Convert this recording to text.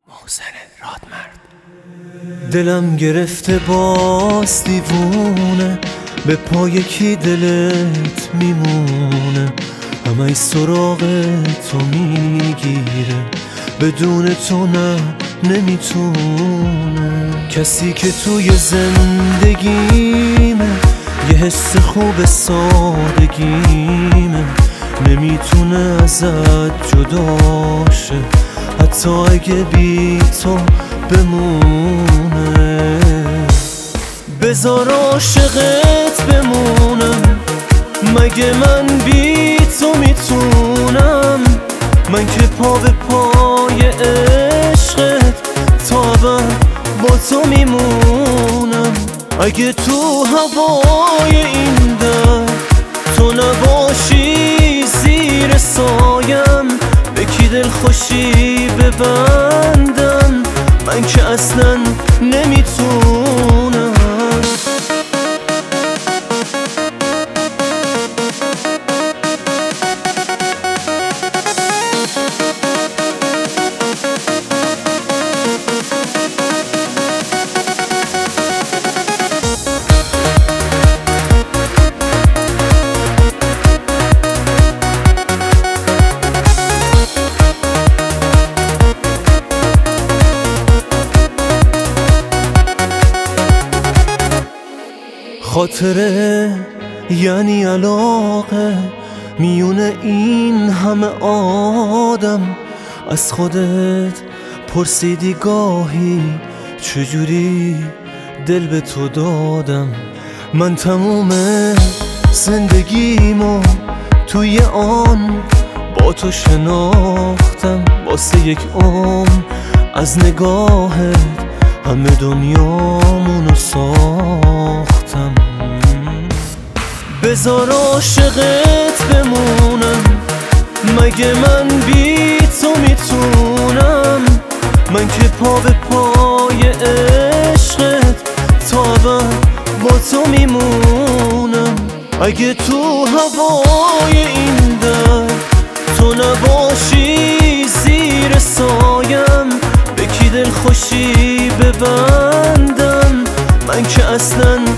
محسن رادمرد. دلم گرفته باز دیوونه، به پای کی دلت میمونه؟ همه سراغ تو میگیره، بدون تو نه نمیتونه. کسی که توی زندگیمه، یه حس خوب سادگیمه، نمیتونه ازت جدا شه، حتی اگه بی تو بمونه. بذار عاشقت بمونم، مگه من بی تو میتونم؟ من که پا به پای عشقت تا ابد با تو میمونم. اگه تو هوای این در تو نباشی، زیر سایم به کی دل خوشی ببندم؟ من که اصلا نمیتونم. خاطره یعنی علاقه میون این همه آدم. از خودت پرسیدی گاهی چجوری دل به تو دادم؟ من تموم زندگیمو توی آن با تو شناختم، واسه یک عمر از نگاهت همه دنیامونو ساختم. بذار عاشقت بمونم، مگه من بی تو میتونم؟ من که پا به پای عشقت تا ابد با تو میمونم. اگه تو هوای این در تو نباشی، زیر سایم به کی دل خوشی ببندم؟ من که اصلا